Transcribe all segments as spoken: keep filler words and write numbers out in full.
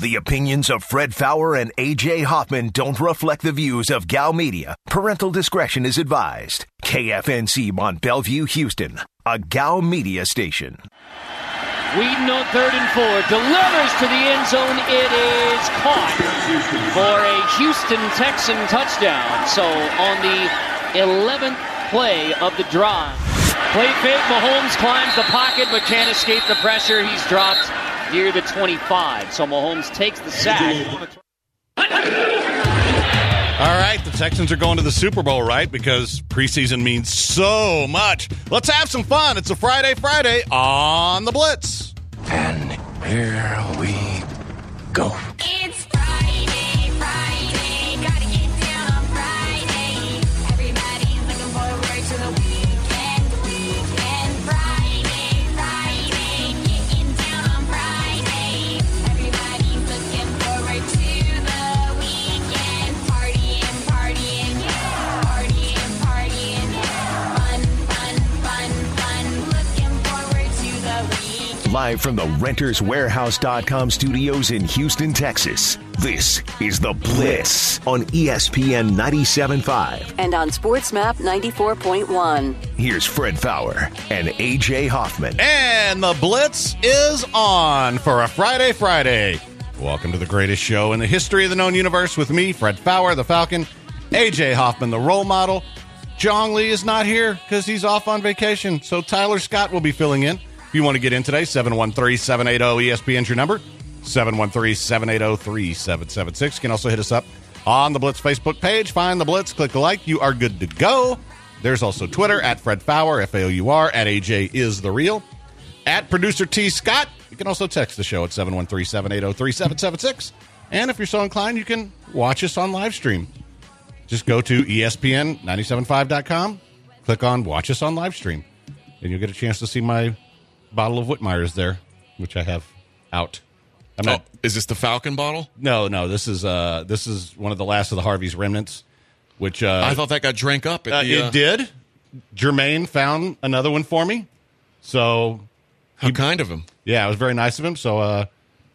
The opinions of Fred Faour and A J Hoffman don't reflect the views of Gal Media. Parental discretion is advised. K F N C Mont Bellevue, Houston, a Gal Media station. Whedon on third and four, delivers to the end zone. It is caught for a Houston Texan touchdown. So on the eleventh play of the drive. Play fake, Mahomes climbs the pocket but can't escape the pressure. He's dropped near the twenty-five. So Mahomes takes the sack. All right, the Texans are going to the Super Bowl, right? Because preseason means so much. Let's have some fun. It's a Friday Friday on the Blitz. And here we go. It's Friday, Friday, gotta get down on Friday. Everybody's looking forward to the weekend, weekend. Friday, Friday, getting down on Friday. Everybody's looking forward to the weekend. Partying, partying, yeah. Partying, partying, yeah. Fun, fun, fun, fun. Looking forward to the weekend. Live from the Renters Warehouse dot com studios in Houston, Texas, this is The Blitz on E S P N ninety-seven point five. And on SportsMap ninety-four point one. Here's Fred Faour and A J Hoffman. And the Blitz is on for a Friday Friday. Welcome to the greatest show in the history of the known universe with me, Fred Faour, the Falcon, A J Hoffman, the role model. Jong Lee is not here because he's off on vacation, so Tyler Scott will be filling in. If you want to get in today, seven one three, seven eight zero, E S P N is your number, seven one three, seven eight zero, three seven seven six. You can also hit us up on the Blitz Facebook page. Find the Blitz, click the like. You are good to go. There's also Twitter, at Fred Faour, F A O U R, at A J is the real, at Producer T. Scott. You can also text the show at seven one three, seven eight zero, three seven seven six. And if you're so inclined, you can watch us on live stream. Just go to E S P N nine seven five dot com, click on Watch Us on Live Stream, and you'll get a chance to see my bottle of Whitmeyer's there, which I have out. I'm not, oh, is this the Falcon bottle? No, no. This is uh, this is one of the last of the Harvey's remnants, which uh, I thought that got drank up. At uh, the, uh, it did. Jermaine found another one for me, so how he, kind of him. Yeah, it was very nice of him. So uh,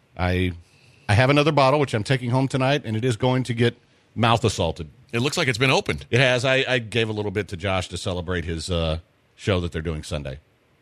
I I have another bottle which I'm taking home tonight, and it is going to get mouth assaulted. It looks like it's been opened. It has. I, I gave a little bit to Josh to celebrate his uh, show that they're doing Sunday.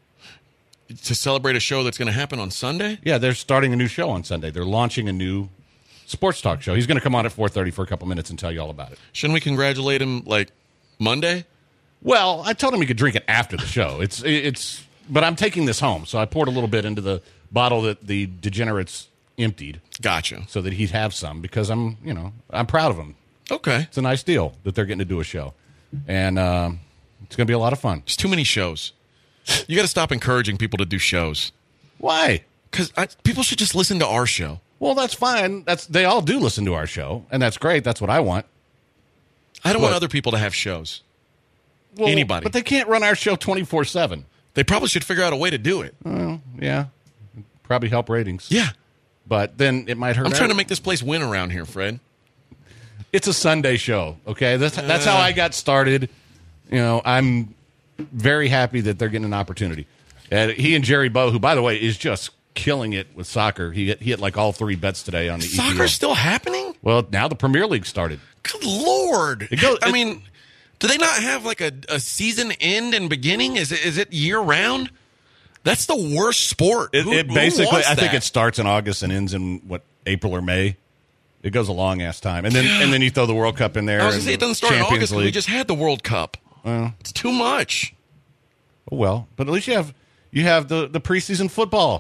To celebrate a show that's going to happen on Sunday? Yeah, they're starting a new show on Sunday. They're launching a new sports talk show. He's going to come on at four thirty for a couple minutes and tell you all about it. Shouldn't we congratulate him, like, Monday? Well, I told him he could drink it after the show. It's it's, but I'm taking this home, so I poured a little bit into the bottle that the degenerates emptied. Gotcha. So that he'd have some, because I'm, you know, I'm proud of him. Okay. It's a nice deal that they're getting to do a show. And um, it's going to be a lot of fun. There's too many shows. You got to stop encouraging people to do shows. Why? Because people should just listen to our show. Well, that's fine. That's they all do listen to our show, and that's great. That's what I want. I don't but, want other people to have shows. Well, Anybody. But they can't run our show twenty-four seven. They probably should figure out a way to do it. Well, yeah. Probably help ratings. Yeah. But then it might hurt. I'm trying to make this place win around here, Fred. It's a Sunday show, okay? That's, that's how I got started. You know, I'm very happy that they're getting an opportunity. And he and Jerry Bow, who, by the way, is just killing it with soccer. He hit, he hit like all three bets today on the Soccer's E P L. still happening? Well, now the Premier League started. Good Lord. It goes, I it, mean, do they not have like a, a season end and beginning? Is it, is it year round? That's the worst sport. It, who, it basically, I think that? it starts in August and ends in, what, April or May? It goes a long ass time, and then and then you throw the World Cup in there. I was going to say it doesn't start Champions in August. League. We just had the World Cup. Well, it's too much. Oh, well, but at least you have you have the, the preseason football.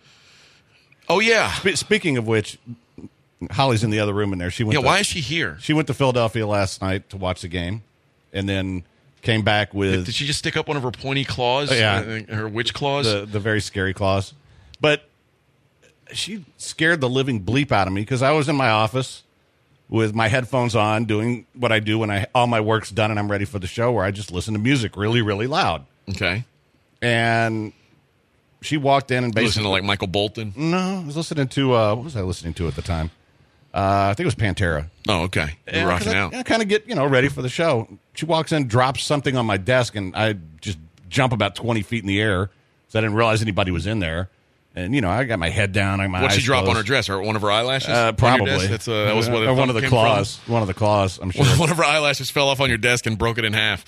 Oh yeah. Sp- speaking of which, Holly's in the other room in there. She went. Yeah. To, why is she here? She went to Philadelphia last night to watch the game, and then came back with. Did she just stick up one of her pointy claws? Oh, yeah, uh, her witch claws. The the very scary claws, but she scared the living bleep out of me because I was in my office with my headphones on, doing what I do when I all my work's done and I'm ready for the show, where I just listen to music really, really loud. Okay. And she walked in and basically listening to like Michael Bolton. No, I was listening to uh, what was I listening to at the time? Uh, I think it was Pantera. Oh, okay. You're yeah, rocking I, out. I kind of get you know ready for the show. She walks in, drops something on my desk, and I just jump about twenty feet in the air, so I didn't realize anybody was in there. And, you know, I got my head down. I got my What'd eyes she drop on closed. her dress? Or one of her eyelashes? Uh, on your probably. desk? That's, uh, that was what it or one of the came claws. One of the claws, I'm sure. from? One of her eyelashes fell off on your desk and broke it in half.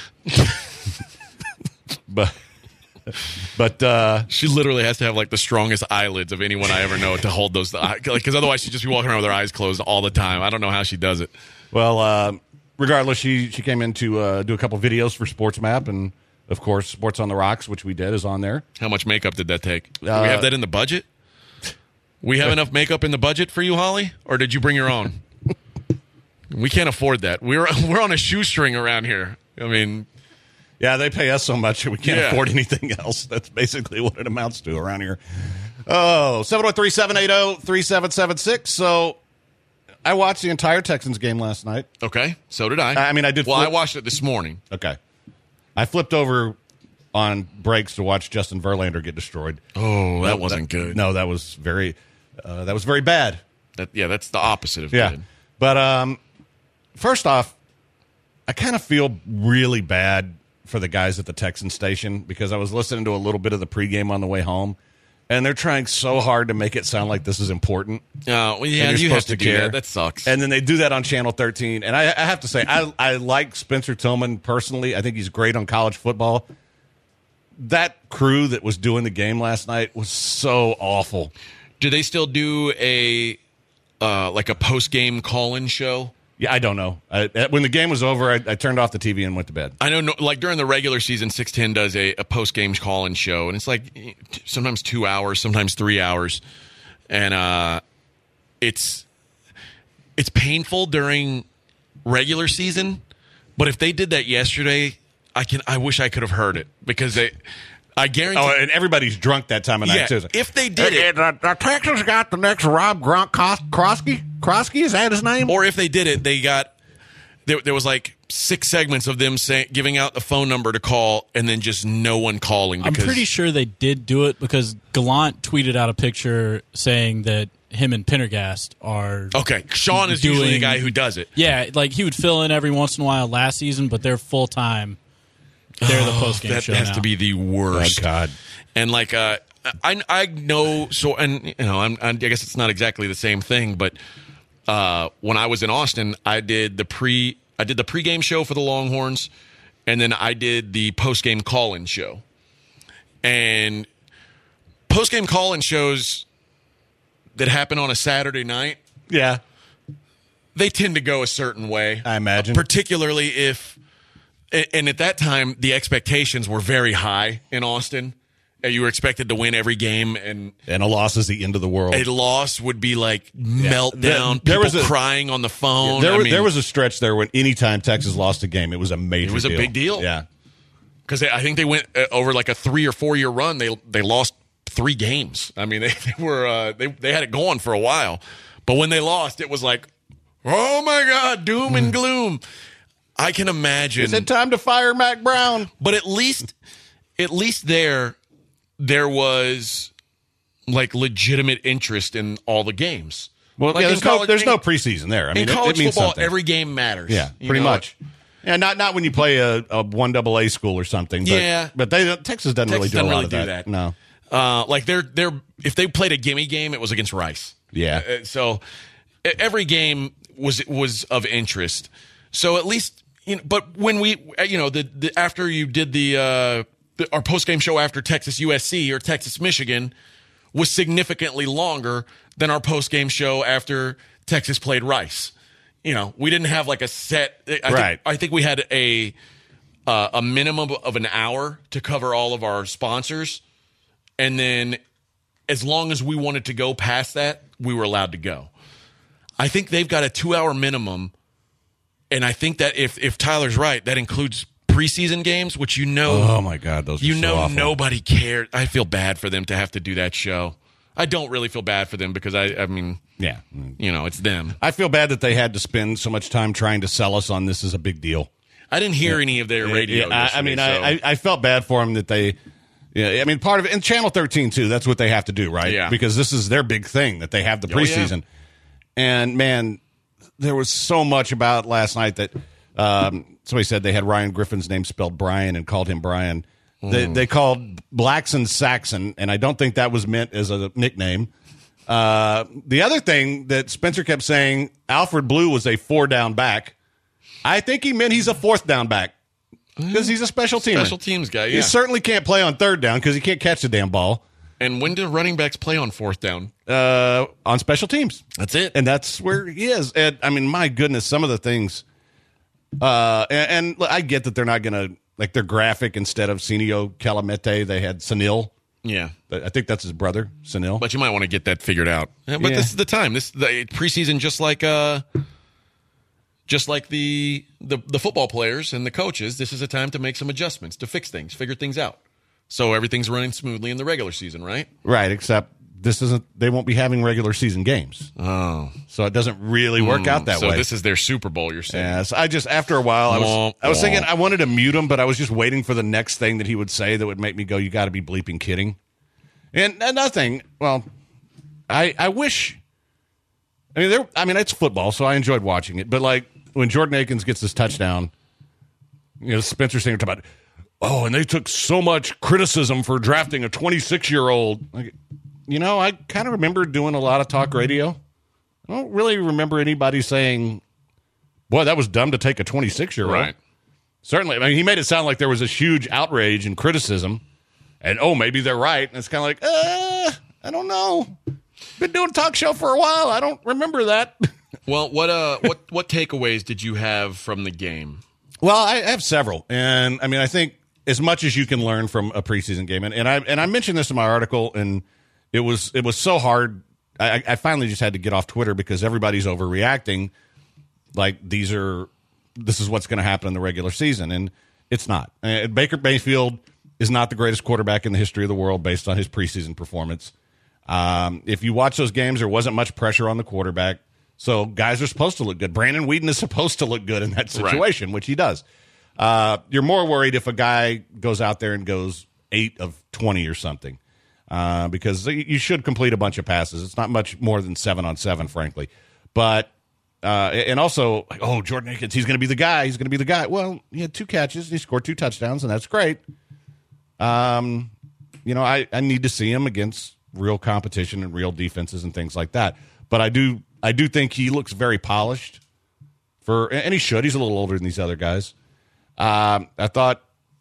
but, but, uh, She literally has to have like the strongest eyelids of anyone I ever know to hold those. Because like, otherwise she'd just be walking around with her eyes closed all the time. I don't know how she does it. well, uh, regardless, she, she came in to uh, do a couple videos for Sports Map. And, of course, Sports on the Rocks, which we did, is on there. How much makeup did that take? Do Uh, we have that in the budget? We have enough makeup in the budget for you, Holly? Or did you bring your own? We can't afford that. We're we're on a shoestring around here. I mean, Yeah, they pay us so much that we can't Yeah. afford anything else. That's basically what it amounts to around here. Oh, seven oh three, seven eight oh, three seven seven six. So I watched the entire Texans game last night. okay, so did I. I mean, I did Well, flip- I watched it this morning. Okay. I flipped over on breaks to watch Justin Verlander get destroyed. Oh, that wasn't good. No, that was very uh, that was very bad. That, yeah, that's the opposite of Yeah. good. But um, first off, I kind of feel really bad for the guys at the Texan station because I was listening to a little bit of the pregame on the way home, and they're trying so hard to make it sound like this is important. Uh, well, yeah, and you you're have supposed to, to do care. that. That sucks. And then they do that on Channel thirteen. And I, I have to say, I, I like Spencer Tillman personally. I think he's great on college football. That crew that was doing the game last night was so awful. do they still do a uh, like a post game call in show? Yeah, I don't know. I, when the game was over, I, I turned off the T V and went to bed. I know, no, like during the regular season, six ten does a, a post game call in show, and it's like sometimes two hours, sometimes three hours, and uh, it's it's painful during regular season. But if they did that yesterday, I can. I wish I could have heard it because they. I guarantee. Oh, and everybody's drunk that time of night, yeah, too. if they did it, the, the Texans got the next Rob Gronk Krosky. Krosky, is that his name? or if they did it, they got there. There was like six segments of them saying, giving out the phone number to call, and then just no one calling. I'm Because, pretty sure they did do it because Gallant tweeted out a picture saying that him and Pendergast are. Okay, Sean is usually the doing- guy who does it. Yeah, like he would fill in every once in a while last season, but they're full time. They're the post game That show has now. to be the worst. Oh, God. And like, uh, I I know so, and you know, I'm, I guess it's not exactly the same thing, but uh, when I was in Austin, I did the pre I did the pregame show for the Longhorns, and then I did the postgame call-in show. And postgame call-in shows that happen on a Saturday night, Yeah, they tend to go a certain way. I imagine. Particularly if, and at that time, the expectations were very high in Austin. Uh, You were expected to win every game, and and a loss is the end of the world. a loss would be like meltdown, There- there people was a- crying on the phone. There, I was, mean, there was a stretch there when anytime Texas lost a game, it was a major It was a deal. big deal. Yeah. because I think they went uh, over like a three or four year run. They they lost three games. I mean, they, they were uh, they they had it going for a while, but when they lost, it was like, oh my God, doom and gloom. I can imagine. Is it time to fire Mac Brown? But at least, at least there, there was like legitimate interest in all the games. Well, Like yeah, in there's, no, college- there's no in- preseason there. I mean, in it- college it, means football, something. every game matters. Yeah, you pretty know? much. Yeah, not not when you play a, a one double A school or something. But, Yeah. but they Texas doesn't really Texas do a doesn't lot really of do that. that. No. Uh, like they're they're if they played a gimme game, it was against Rice. Yeah. Uh, so e- every game was was of interest. So at least you know. But when we uh, you know the, the after you did the, uh, the our post game show after Texas U S C or Texas Michigan was significantly longer than our post game show after Texas played Rice. You know, we didn't have like a set. I think, Right. I think we had a uh, a minimum of an hour to cover all of our sponsors, and then as long as we wanted to go past that, we were allowed to go. I think they've got a two-hour minimum, and I think that if if Tyler's right, that includes preseason games, which you know, Oh my God, those are you so know, awful. nobody cared. I feel bad for them to have to do that show. I don't really feel bad for them because I, I mean, Yeah. you know, it's them. I feel bad that they had to spend so much time trying to sell us on this is a big deal. I didn't hear any of their radio. Yeah, I, I yesterday, mean, so- I, I I felt bad for them that they. Yeah, I mean, part of it, and Channel thirteen too. That's what they have to do, right? Yeah. Because this is their big thing that they have the Oh, yeah. preseason. And man, there was so much about last night that um, somebody said they had Ryan Griffin's name spelled Brian and called him Brian. They, they called Blackson Saxon, and I don't think that was meant as a nickname. Uh, the other thing that Spencer kept saying, Alfred Blue was a four-down back. I think he meant he's a fourth-down back because he's a special teamer. Special teams guy, yeah. He certainly can't play on third down because he can't catch the damn ball. And when do running backs play on fourth down? Uh, on special teams. That's it. And that's where he is. And, I mean, my goodness, some of the things uh, – and, and I get that they're not going to – like their graphic, instead of Senio Calamete, they had Sunil. Yeah. I think that's his brother, Sunil. But you might want to get that figured out. Yeah, but Yeah. this is the time. This the preseason, just like uh, just like the, the the football players and the coaches. This is a time to make some adjustments, to fix things, figure things out, so everything's running smoothly in the regular season, right? Right, except this isn't. They won't be having regular season games. Oh, so it doesn't really work out that so way. this is their Super Bowl. You're saying? Yeah, so I just after a while, I was Womp, I was thinking womp. I wanted to mute him, but I was just waiting for the next thing that he would say that would make me go, "You got to be bleeping kidding." And another thing, well, I I wish. I mean, there. I mean, it's football, so I enjoyed watching it. But like when Jordan Akins gets this touchdown, you know, Spencer Singer talking about, oh, and they took so much criticism for drafting a twenty-six-year-old. Like, you know, I kind of remember doing a lot of talk radio. I don't really remember anybody saying, boy, that was dumb to take a twenty-six-year-old. Right. Certainly. I mean, he made it sound like there was this huge outrage and criticism. And, oh, maybe they're right. And it's kind of like, uh, I don't know. Been doing a talk show for a while. I don't remember that. Well, what uh, what what takeaways did you have from the game? Well, I have several. And, I mean, I think as much as you can learn from a preseason game. And, and, I, and I mentioned this in my article, and it was it was so hard. I, I finally just had to get off Twitter because everybody's overreacting. Like, these are this is what's going to happen in the regular season. And it's not. Uh, Baker Mayfield is not the greatest quarterback in the history of the world based on his preseason performance. Um, if you watch those games, there wasn't much pressure on the quarterback. So guys are supposed to look good. Brandon Whedon is supposed to look good in that situation, right, which he does. Uh, you're more worried if a guy goes out there and goes eight of twenty or something, uh, because you should complete a bunch of passes. It's not much more than seven on seven, frankly. But uh, and also, like, oh, Jordan Akins, he's going to be the guy. He's going to be the guy. Well, he had two catches. He scored two touchdowns, and that's great. Um, you know, I, I need to see him against real competition and real defenses and things like that. But I do I do think he looks very polished for, and he should. He's a little older than these other guys. Um, I thought,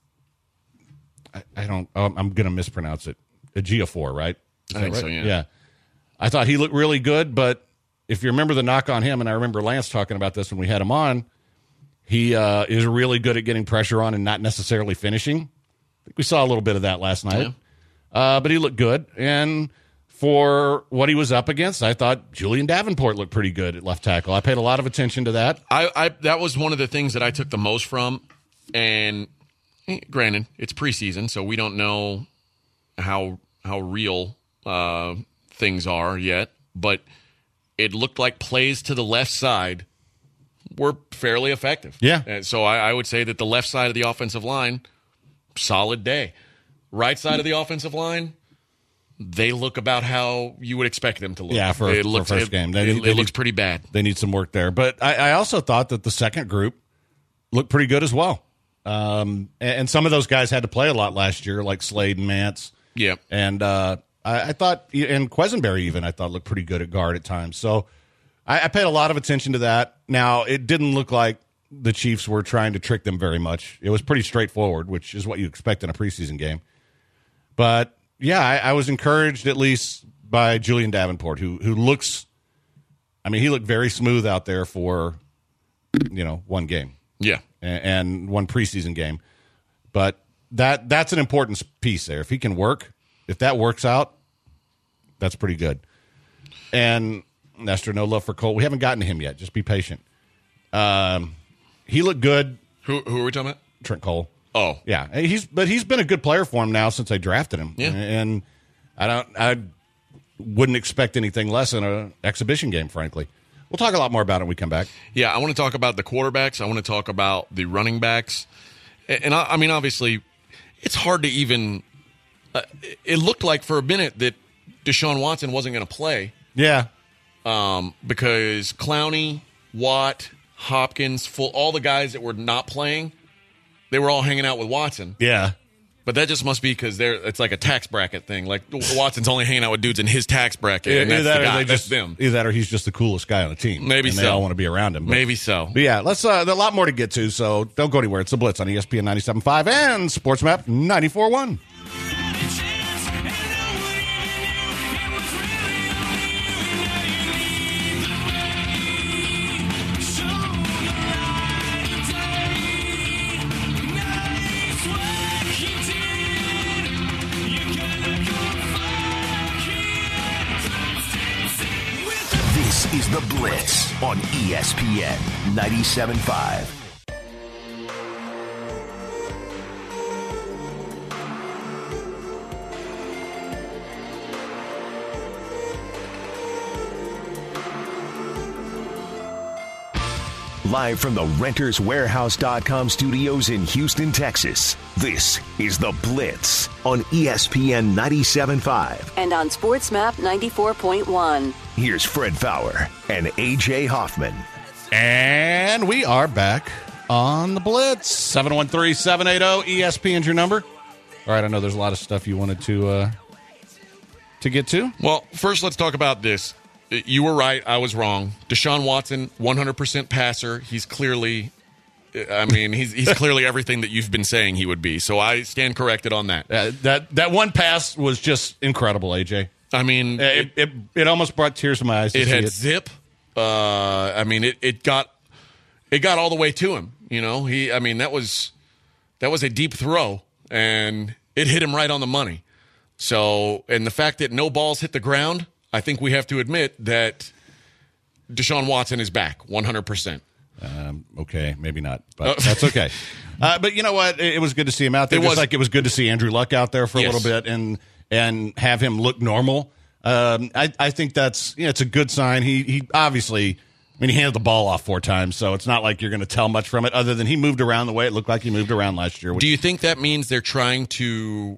I, I don't, oh, I'm going to mispronounce it. Ejiofor, right? Is I that think right? so, yeah. Yeah. I thought he looked really good, but if you remember the knock on him, and I remember Lance talking about this when we had him on, he uh, is really good at getting pressure on and not necessarily finishing. I think we saw a little bit of that last night. Yeah. Uh, but he looked good. And for what he was up against, I thought Julian Davenport looked pretty good at left tackle. I paid a lot of attention to that. I, I that was one of the things that I took the most from. And eh, granted, it's preseason, so we don't know how how real uh, things are yet. But it looked like plays to the left side were fairly effective. Yeah. And so I, I would say that the left side of the offensive line, solid day. Right side of the offensive line, they look about how you would expect them to look. Yeah, for, it for looks, first it, game. They, They, it, they it looks need, pretty bad. They need some work there. But I, I also thought that the second group looked pretty good as well. Um, and, and some of those guys had to play a lot last year, like Slade and Mance. Yep. And uh, I, I thought, and Quesenberry even, I thought looked pretty good at guard at times. So I, I paid a lot of attention to that. Now, it didn't look like the Chiefs were trying to trick them very much. It was pretty straightforward, which is what you expect in a preseason game. But, yeah, I, I was encouraged at least by Julian Davenport, who who looks – I mean, he looked very smooth out there for, you know, one game. Yeah. And, and one preseason game. But that that's an important piece there. If he can work, if that works out, that's pretty good. And Nestor, no love for Cole. We haven't gotten to him yet. Just be patient. Um, he looked good. Who who are we talking about? Trent Cole. Oh. Yeah. He's but he's been a good player for him now since I drafted him. Yeah. And I don't I wouldn't expect anything less in an exhibition game, frankly. We'll talk a lot more about it when we come back. Yeah, I want to talk about the quarterbacks. I want to talk about the running backs. And, I, I mean, obviously, it's hard to even uh, – it looked like for a minute that Deshaun Watson wasn't going to play. Yeah. Um, because Clowney, Watt, Hopkins, full all the guys that were not playing, they were all hanging out with Watson. Yeah. But that just must be because they're it's like a tax bracket thing. Like Watson's only hanging out with dudes in his tax bracket, and that's, either that, the or guy, they that's just, them. Either that or he's just the coolest guy on the team. Maybe and so. They all want to be around him. But, Maybe so. But yeah, let's. Uh, there's a lot more to get to, so don't go anywhere. It's the Blitz on E S P N ninety-seven point five and SportsMap ninety-four point one. This is The Blitz on E S P N ninety-seven point five. Live from the Renters Warehouse dot com studios in Houston, Texas, this is The Blitz on E S P N ninety-seven point five. And on SportsMap ninety-four point one. Here's Fred Fowler and A J Hoffman. And we are back on The Blitz. seven one three, seven eight zero, E S P N's your number. All right, I know there's a lot of stuff you wanted to uh, to get to. Well, first let's talk about this. You were right. I was wrong. Deshaun Watson, one hundred percent passer. He's clearly, I mean, he's he's clearly everything that you've been saying he would be. So I stand corrected on that. Uh, that that one pass was just incredible, A J. I mean, Uh, it, it it almost brought tears to my eyes. To it see had it. zip. Uh, I mean, it, it got it got all the way to him. You know, he. I mean, that was that was a deep throw, and it hit him right on the money. So, and the fact that no balls hit the ground, I think we have to admit that Deshaun Watson is back one hundred percent. Um, okay, maybe not, but that's okay. Uh, but you know what? It, it was good to see him out there. It just was. like it was good to see Andrew Luck out there for a Yes. little bit and and have him look normal. Um, I, I think that's you know, it's a good sign. He he obviously, I mean, he handed the ball off four times, so it's not like you're going to tell much from it, other than he moved around the way it looked like he moved around last year. Which, Do you think that means they're trying to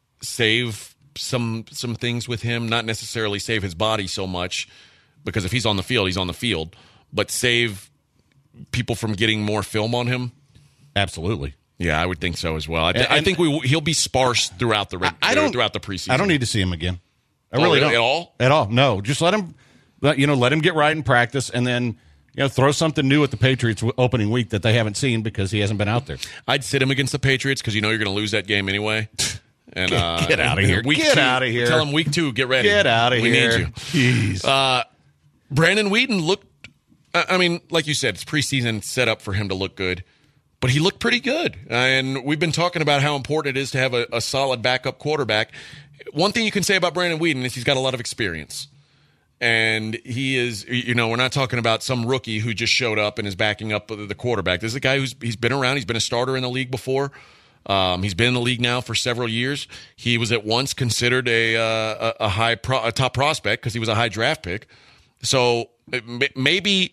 save some some things with him, not necessarily save his body so much, because if he's on the field, he's on the field, but save people from getting more film on him? Absolutely. Yeah, I would think so as well. I, th- And- I think we he'll be sparse throughout the re- I don't throughout the preseason. I don't need to see him again. I Oh, really really? don't At all? At all. No, just let him. let- You know, let him get right in practice, and then you know throw something new at the Patriots opening week that they haven't seen because he hasn't been out there. I'd sit him against the Patriots because you know you're going to lose that game anyway. And Get- uh, get outta here. Week Get two- outta here. Tell him week two, get ready. Get out of we here. need you. Jeez. Uh, Brandon Whedon looked. I I mean, like you said, it's preseason set up for him to look good, but he looked pretty good. And we've been talking about how important it is to have a, a solid backup quarterback. One thing you can say about Brandon Whedon is he's got a lot of experience. And he is, you know, we're not talking about some rookie who just showed up and is backing up the quarterback. This is a guy who's he's been around. He's been a starter in the league before. Um, he's been in the league now for several years. He was at once considered a uh, a, a high pro, a top prospect because he was a high draft pick. So m- maybe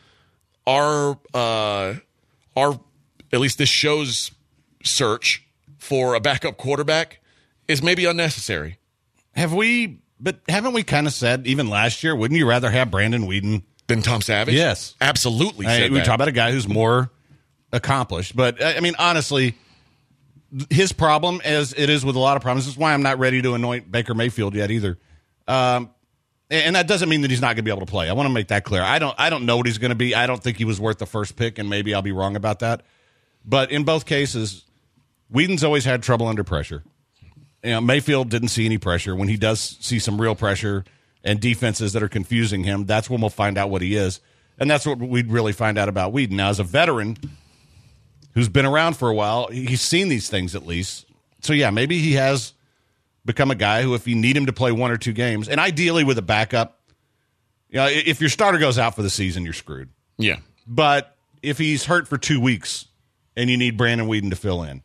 our uh, our at least this show's search for a backup quarterback is maybe unnecessary. Have we? But haven't we kind of said even last year? Wouldn't you rather have Brandon Whedon Than Tom Savage? Yes. Absolutely. I- said we that. talk about a guy who's more accomplished. But I I mean, honestly, his problem, as it is with a lot of problems, this is why I'm not ready to anoint Baker Mayfield yet either. Um, and that doesn't mean that he's not going to be able to play. I want to make that clear. I don't. I don't know what he's going to be. I don't think he was worth the first pick, and maybe I'll be wrong about that. But in both cases, Whedon's always had trouble under pressure. You know, Mayfield didn't see any pressure. When he does see some real pressure and defenses that are confusing him, that's when we'll find out what he is. And that's what we'd really find out about Whedon. Now, as a veteran who's been around for a while, he's seen these things at least. So, yeah, maybe he has become a guy who, if you need him to play one or two games, and ideally with a backup, you know, if your starter goes out for the season, you're screwed. Yeah. But if he's hurt for two weeks and you need Brandon Whedon to fill in,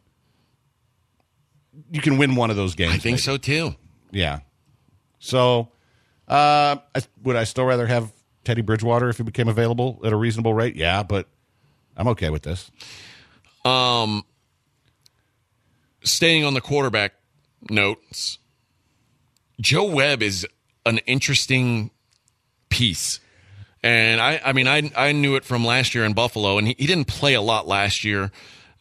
you can win one of those games. I think maybe. so too. Yeah. So, uh, I, would I still rather have Teddy Bridgewater if he became available at a reasonable rate? Yeah, but I'm okay with this. Um, staying on the quarterback notes, Joe Webb is an interesting piece. And I, I mean, I I knew it from last year in Buffalo, and he, he didn't play a lot last year.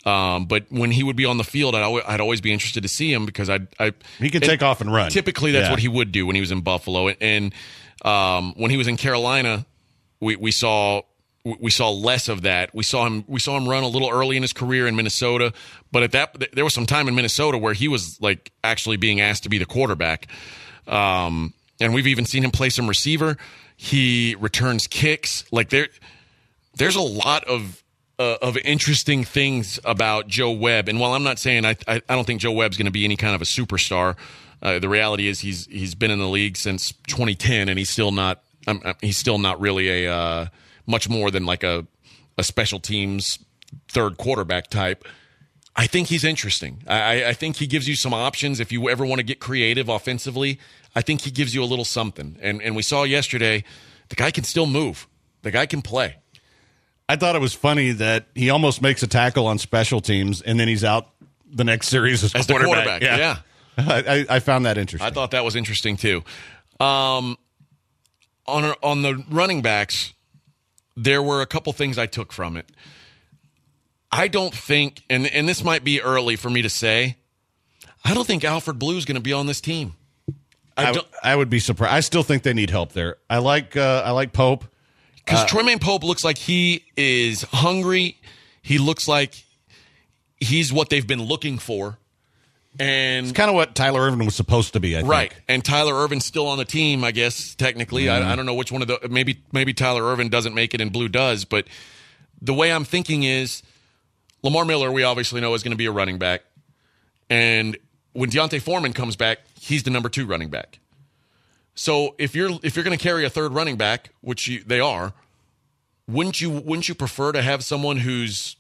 Um, but when he would be on the field, I'd always, I'd always be interested to see him because I, I He can take off and run. Typically, that's Yeah. what he would do when he was in Buffalo, and um, when he was in Carolina, we, we saw we saw less of that. We saw him we saw him run a little early in his career in Minnesota, but at that there was some time in Minnesota where he was like actually being asked to be the quarterback, um, and we've even seen him play some receiver. He returns kicks. Like there, there's a lot of. Uh, of interesting things about Joe Webb, and while I'm not saying I, I, I don't think Joe Webb's going to be any kind of a superstar, uh, the reality is he's he's been in the league since twenty ten, and he's still not um, he's still not really a uh, much more than like a a special teams third quarterback type. I think he's interesting. I, I think he gives you some options if you ever want to get creative offensively. I think he gives you a little something, and and we saw yesterday the guy can still move. The guy can play. I thought it was funny that he almost makes a tackle on special teams, and then he's out the next series as, As the quarterback. quarterback, yeah. I, I found that interesting. I thought that was interesting too. Um, on on the running backs, there were a couple things I took from it. I don't think, and and this might be early for me to say, I don't think Alfred Blue is going to be on this team. I, I, don't, I would be surprised. I still think they need help there. I like uh, I like Pope. Because Uh, Tremaine Pope looks like he is hungry. He looks like he's what they've been looking for. And It's kind of what Tyler Irvin was supposed to be, I think. right. And Tyler Irvin's still on the team, I guess, technically. I, I don't know which one of the maybe maybe Tyler Irvin doesn't make it and Blue does, but the way I'm thinking is Lamar Miller, we obviously know, is going to be a running back. And when Deontay Foreman comes back, he's the number two running back. So if you're if you're going to carry a third running back, which you, they are, wouldn't you wouldn't you prefer to have someone whose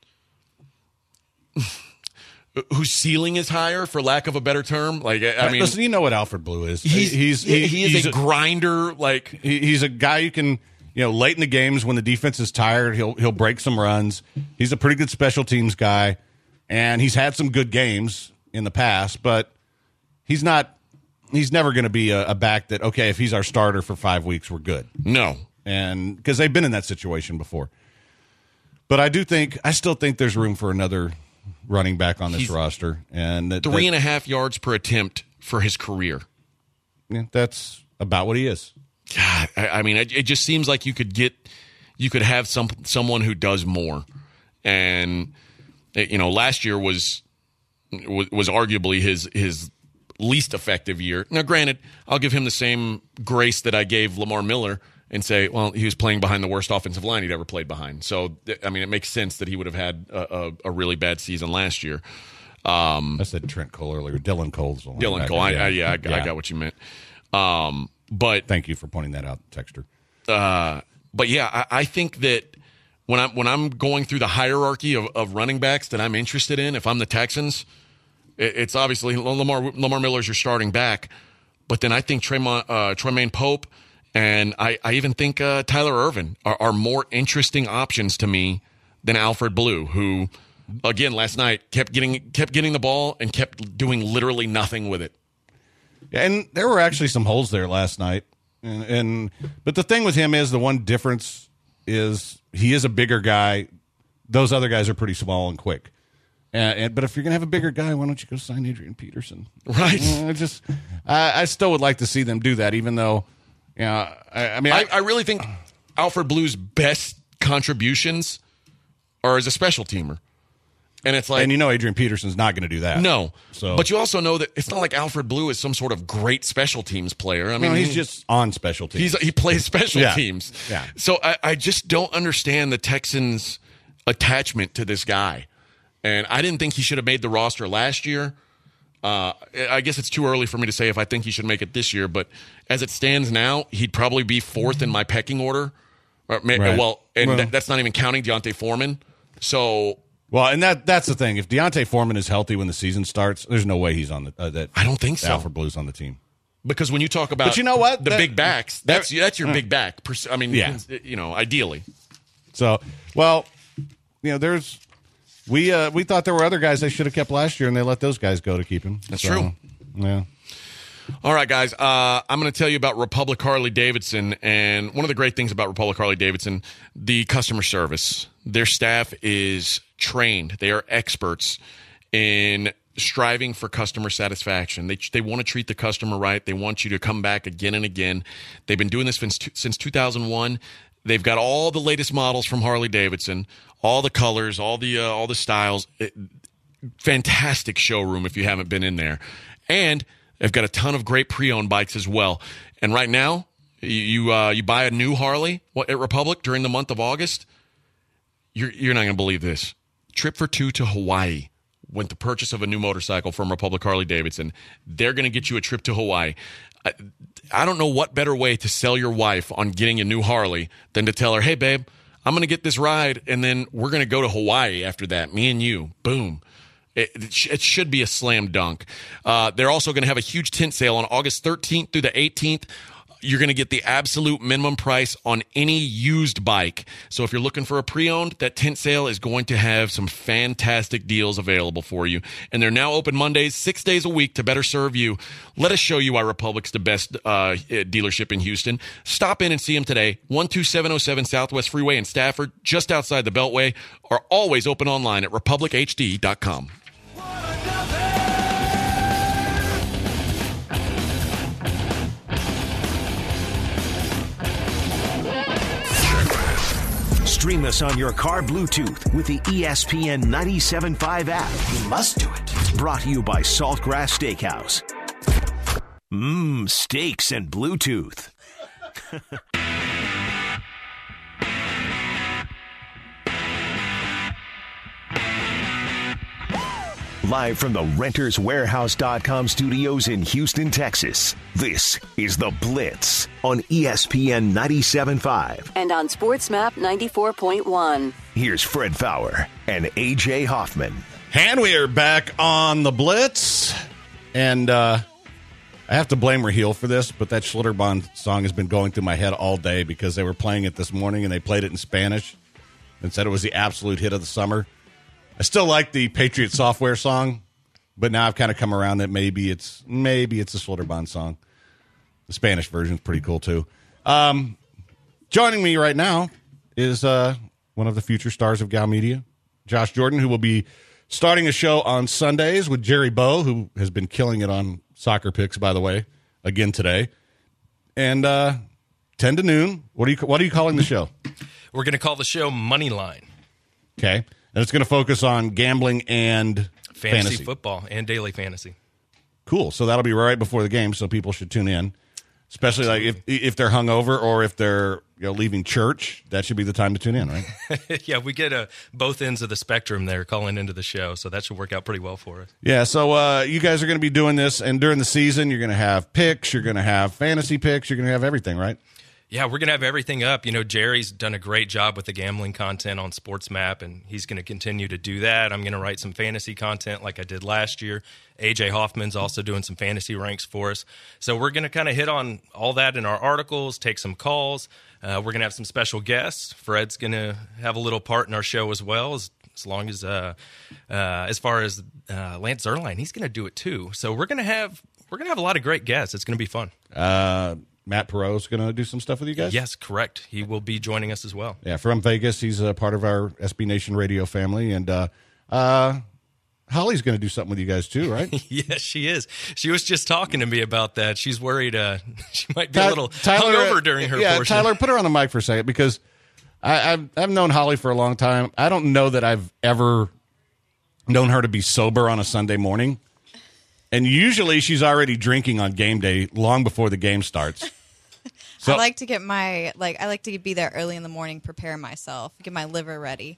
whose ceiling is higher, for lack of a better term? Like I mean, listen, you know what Alfred Blue is. he's he's he, he is he's a, grinder. Like he, he's a guy you can, you know, late in the games when the defense is tired, he'll he'll break some runs. He's a pretty good special teams guy, and he's had some good games in the past, but he's not. He's never going to be a, a back that, okay, if he's our starter for five weeks, we're good. no, And because they've been in that situation before. But I do think, I still think there's room for another running back on this He's roster. And that, three that- and a half yards per attempt for his career. yeah, that's about what he is. God, I, I mean, it, it just seems like you could get, you could have some someone who does more, and you know, last year was was, was arguably his his least effective year. Now, granted, I'll give him the same grace that I gave Lamar Miller and say, well, he was playing behind the worst offensive line he'd ever played behind. So, I mean, it makes sense that he would have had a, a, a really bad season last year. Um, I said Trent Cole earlier. Dylan Cole's the Dylan Cole, I, I, yeah, I, I got what you meant. Um, but Thank you for pointing that out, Texter. Uh, but yeah, I, I think that when I'm when I'm going through the hierarchy of, of running backs that I'm interested in, if I'm the Texans, it, it's obviously Lamar Lamar Miller's your starting back, but then I think Tremont, uh, Tremaine Pope and I, I even think uh, Tyler Irvin are, are more interesting options to me than Alfred Blue, who again last night kept getting kept getting the ball and kept doing literally nothing with it. And there were actually some holes there last night. And, and but the thing with him is the one difference is he is a bigger guy. Those other guys are pretty small and quick. And, and but if you're gonna have a bigger guy, why don't you go sign Adrian Peterson? Right. Uh, I just I, I still would like to see them do that, even though, you know, I, I mean, I, I, I really think Alfred Blue's best contributions are as a special teamer. And it's like, and you know, Adrian Peterson's not going to do that. no. So, But you also know that it's not like Alfred Blue is some sort of great special teams player. I mean, no, he's he- just on special teams. He's he plays special Yeah. teams. Yeah. So I, I just don't understand the Texans' attachment to this guy. And I didn't think he should have made the roster last year. Uh, I guess it's too early for me to say if I think he should make it this year. But as it stands now, he'd probably be fourth in my pecking order. Or, may- Right. Well, and Well- that, that's not even counting Deontay Foreman. So Well, and that that's the thing. If Deontay Foreman is healthy when the season starts, there's no way he's on the uh, that. I don't think so. Alfred Blue's on the team. because when you talk about But you know what? the That- big backs, that's that- that's your uh, big back. Pers- I mean, Yeah. you know, ideally. So, well, you know, there's we uh, we thought there were other guys they should have kept last year, and they let those guys go to keep him. That's So, true. Yeah. All right, guys. Uh, I'm going to tell you about Republic Harley Davidson, and one of the great things about Republic Harley Davidson, the customer service. Their staff is trained. They are experts in striving for customer satisfaction. They they want to treat the customer right. They want you to come back again and again. They've been doing this since, since two thousand one. They've got all the latest models from Harley Davidson, all the colors, all the uh, all the styles. It, fantastic showroom if you haven't been in there. And they've got a ton of great pre-owned bikes as well. And right now, you you, uh, you buy a new Harley at Republic during the month of August, you're you're not going to believe this. Trip for two to Hawaii. With the purchase of a new motorcycle from Republic Harley Davidson, they're going to get you a trip to Hawaii. I, I don't know what better way to sell your wife on getting a new Harley than to tell her, hey, babe, I'm going to get this ride, and then we're going to go to Hawaii after that, me and you. Boom. It, it, sh- it should be a slam dunk. Uh, they're also going to have a huge tent sale on August thirteenth through the eighteenth. You're going to get the absolute minimum price on any used bike. So if you're looking for a pre-owned, that tent sale is going to have some fantastic deals available for you. And they're now open Mondays, six days a week to better serve you. Let us show you why Republic's the best uh, dealership in Houston. Stop in and see them today. one two seven oh seven Southwest Freeway in Stafford, just outside the Beltway, are always open online at republic h d dot com. Stream us on your car Bluetooth with the E S P N ninety-seven point five app. You must do it. Brought to you by Saltgrass Steakhouse. Mmm, steaks and Bluetooth. Live from the Renters Warehouse dot com studios in Houston, Texas, this is The Blitz on E S P N ninety-seven point five. And on SportsMap ninety-four point one. Here's Fred Fowler and A J Hoffman. And we are back on The Blitz. And uh, I have to blame Raheel for this, but that Schlitterbahn song has been going through my head all day because they were playing it this morning and they played it in Spanish and said it was the absolute hit of the summer. I still like the Patriot Software song, but now I've kind of come around that maybe it's maybe it's a Schlitterbahn song. The Spanish version is pretty cool, too. Um, joining me right now is uh, one of the future stars of Gal Media, Josh Jordan, who will be starting a show on Sundays with Jerry Bowe, who has been killing it on Soccer Picks, by the way, again today. And uh, ten to noon, what are you, what are you calling the show? We're going to call the show Moneyline. Okay. And it's going to focus on gambling and Fantasy, fantasy football and daily fantasy. Cool. So that'll be right before the game, so people should tune in. Especially like if if they're hungover or if they're you know leaving church, that should be the time to tune in, right? Yeah, we get uh, both ends of the spectrum there calling into the show, so that should work out pretty well for us. Yeah, so uh, you guys are going to be doing this, and during the season, you're going to have picks, you're going to have fantasy picks, you're going to have everything, right? Yeah, we're going to have everything up. You know, Jerry's done a great job with the gambling content on SportsMap, and he's going to continue to do that. I'm going to write some fantasy content like I did last year. A J Hoffman's also doing some fantasy ranks for us. So we're going to kind of hit on all that in our articles, take some calls. Uh, we're going to have some special guests. Fred's going to have a little part in our show as well, as, as long as, uh, uh, as far as uh, Lance Zierlein, he's going to do it too. So we're going to have we're going to have a lot of great guests. It's going to be fun. Uh Matt Perot's going to do some stuff with you guys? Yes, correct. He will be joining us as well. Yeah, from Vegas. He's a part of our S B Nation radio family. And uh, uh, Holly's going to do something with you guys too, right? Yes, she is. She was just talking to me about that. She's worried uh, she might be Ty- a little Tyler, hungover during her yeah, portion. Tyler, put her on the mic for a second because I, I've, I've known Holly for a long time. I don't know that I've ever known her to be sober on a Sunday morning. And usually she's already drinking on game day long before the game starts. So, I like to get my, like, I like to be there early in the morning, prepare myself, get my liver ready.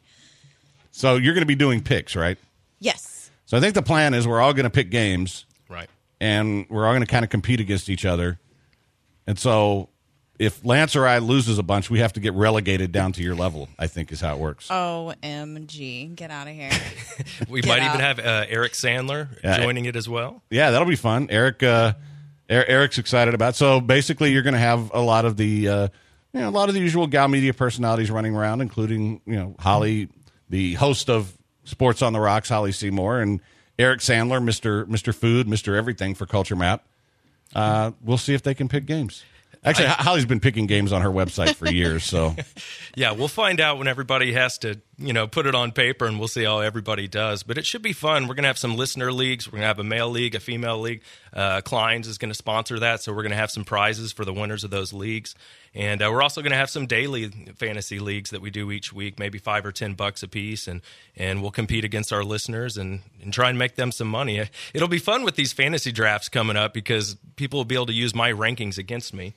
So you're going to be doing picks, right? Yes. So I think the plan is we're all going to pick games. Right. And we're all going to kind of compete against each other. And so if Lance or I loses a bunch, we have to get relegated down to your level, I think is how it works. O M G. Get out of here. We Get might out. even have uh, Eric Sandler Yeah. joining it as well. Yeah, that'll be fun. Eric, uh, Er- Eric's excited about it. So basically you're going to have a lot of the, uh, you know, a lot of the usual Gal Media personalities running around, including, you know, Holly, the host of Sports on the Rocks, Holly Seymour, and Eric Sandler, Mister Mister Food, Mister Everything for Culture Map. Uh, we'll see if they can pick games. Actually, I- Holly's been picking games on her website for years, so Yeah, we'll find out when everybody has to you know, put it on paper and we'll see how everybody does. But it should be fun. We're going to have some listener leagues. We're going to have a male league, a female league. Uh, Kleins is going to sponsor that, so we're going to have some prizes for the winners of those leagues. And uh, we're also going to have some daily fantasy leagues that we do each week, maybe five or ten bucks a piece, and and we'll compete against our listeners and, and try and make them some money. It'll be fun with these fantasy drafts coming up because people will be able to use my rankings against me.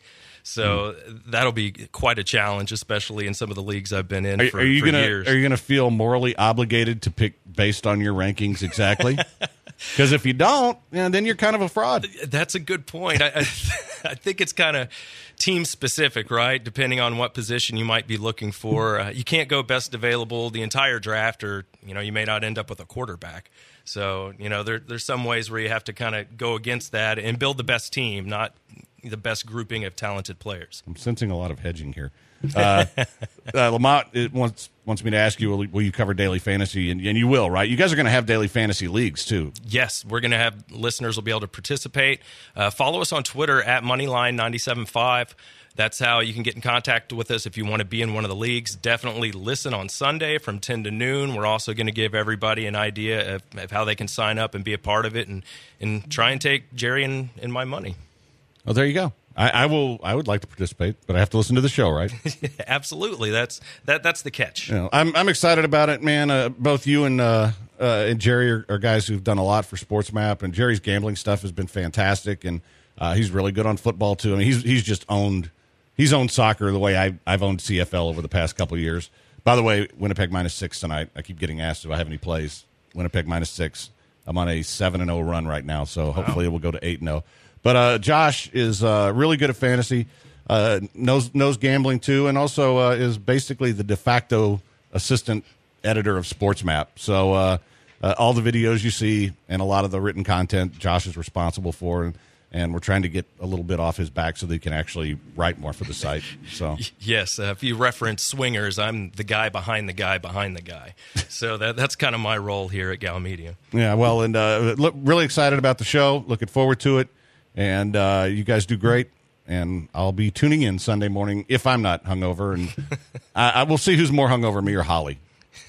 So mm. that'll be quite a challenge, especially in some of the leagues I've been in are, for, are you for gonna, years. Are you going to feel morally obligated to pick based on your rankings exactly? Because if you don't, you know, then you're kind of a fraud. That's a good point. I, I, I think it's kind of team specific, right? Depending on what position you might be looking for. Uh, you can't go best available the entire draft, or you know, you may not end up with a quarterback. So you know, there, there's some ways where you have to kind of go against that and build the best team, not the best grouping of talented players. I'm sensing a lot of hedging here. Uh, uh, Lamont it wants wants me to ask you, will, will you cover daily fantasy? And, and you will, right? You guys are going to have daily fantasy leagues, too. Yes, we're going to have listeners will be able to participate. Uh, follow us on Twitter at Moneyline ninety-seven point five. That's how you can get in contact with us if you want to be in one of the leagues. Definitely listen on Sunday from ten to noon. We're also going to give everybody an idea of, of how they can sign up and be a part of it and, and try and take Jerry and, and my money. Oh, there you go. I, I will. I would like to participate, but I have to listen to the show, right? Absolutely. That's that. That's the catch. You know, I'm I'm excited about it, man. Uh, both you and uh, uh, and Jerry are, are guys who've done a lot for SportsMap, and Jerry's gambling stuff has been fantastic, and uh, he's really good on football too. I mean, he's he's just owned he's owned soccer the way I I've owned C F L over the past couple of years. By the way, Winnipeg minus six tonight. I keep getting asked if I have any plays. Winnipeg minus six. I'm on a seven and zero run right now, so hopefully it will go to eight and zero. But uh, Josh is uh, really good at fantasy, uh, knows knows gambling too, and also uh, is basically the de facto assistant editor of SportsMap. So uh, uh, all the videos you see and a lot of the written content, Josh is responsible for, and, and we're trying to get a little bit off his back so that he can actually write more for the site. So yes, uh, if you reference swingers, I'm the guy behind the guy behind the guy. So that that's kind of my role here at Gal Media. Yeah, well, and uh, look, really excited about the show. Looking forward to it. And uh, you guys do great, and I'll be tuning in Sunday morning if I'm not hungover, and I, I will see who's more hungover, me or Holly.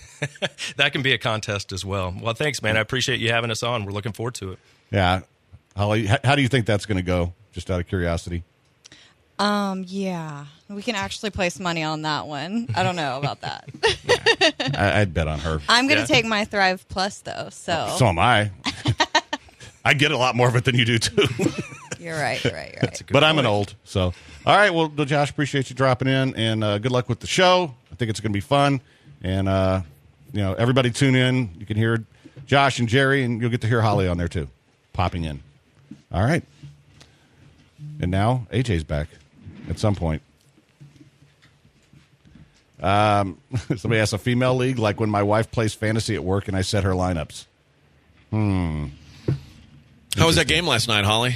That can be a contest as well. Well, thanks, man. I appreciate you having us on. We're looking forward to it. Yeah, Holly, how, how do you think that's going to go? Just out of curiosity. Um, yeah, we can actually place money on that one. I don't know about that. I, I'd bet on her. I'm going to Yeah. take my Thrive Plus though, so So am I. I get a lot more of it than you do too. you're right. You're right. You're right. But I'm an old, so all right. Well, Josh, appreciate you dropping in, and uh, good luck with the show. I think it's going to be fun, and uh, you know, everybody tune in. You can hear Josh and Jerry, and you'll get to hear Holly on there too, popping in. All right, and now A J's back at some point. Um, somebody asked a female league, like when my wife plays fantasy at work, and I set her lineups. Hmm. How was that game last night, Holly?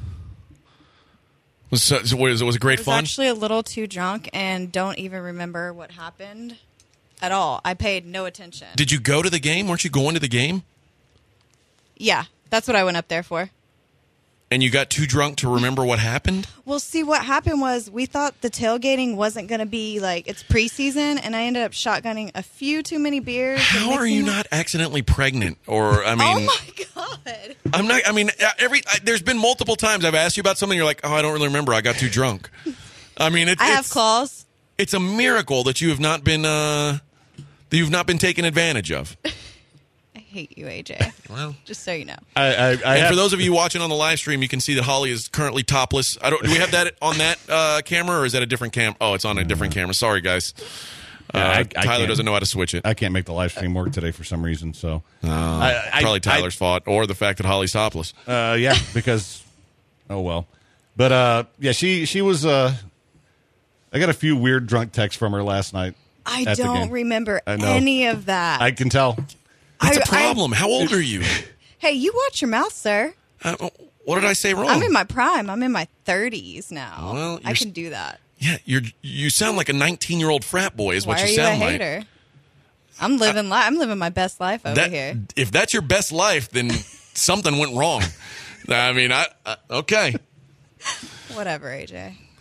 Was was, was it great I was fun? actually a little too drunk and don't even remember what happened at all. I paid no attention. Did you go to the game? Weren't you going to the game? Yeah, that's what I went up there for. And you got too drunk to remember what happened? Well, see, what happened was we thought the tailgating wasn't going to be like it's preseason, and I ended up shotgunning a few too many beers. and How are mixing you them- not accidentally pregnant? Or I Oh mean, my god! I'm not. I mean, every I, there's been multiple times I've asked you about something. You're like, oh, I don't really remember. I got too drunk. I mean, it, I have it's claws. it's a miracle that you have not been uh, that you've not been taken advantage of. I hate you, A J. Well, Just so you know. I, I, I and have, for those of you watching on the live stream, you can see that Holly is currently topless. I don't. Do we have that on that uh, camera, or is that a different cam? Oh, it's on a different camera. Sorry, guys. Uh, Yeah, I- I Tyler can't- doesn't know how to switch it. I can't make the live stream work today for some reason. So Oh, I- I- probably Tyler's fault, or the fact that Holly's topless. Uh, yeah, because oh well, but uh, yeah, she she was. Uh, I got a few weird drunk texts from her last night. I at the don't game. remember I know. any of that. I can tell. That's I- a problem. How old are you? hey, you watch your mouth, sir. Uh, what did I say wrong? I'm in my prime. I'm in my thirties now. Well, I you're can s- do that. yeah, you're. You sound like a nineteen-year-old frat boy. Is what Why are you you a sound like. hater? I'm living li- I'm living my best life over That, here. if that's your best life, then something went wrong. I mean, I, I okay. Whatever, A J.